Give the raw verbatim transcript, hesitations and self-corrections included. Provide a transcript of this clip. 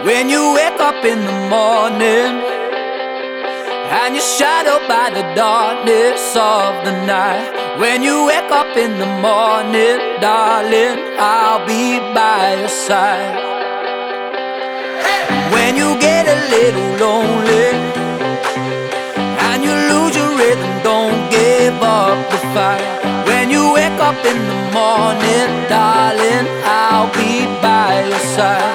When you wake up in the morning and you're shadowed by the darkness of the night. When you wake up in the morning, darling, I'll be by your side. When you get a little lonely and you lose your rhythm, don't give up the fight. When you wake up in the morning, darling, I'll be by your side.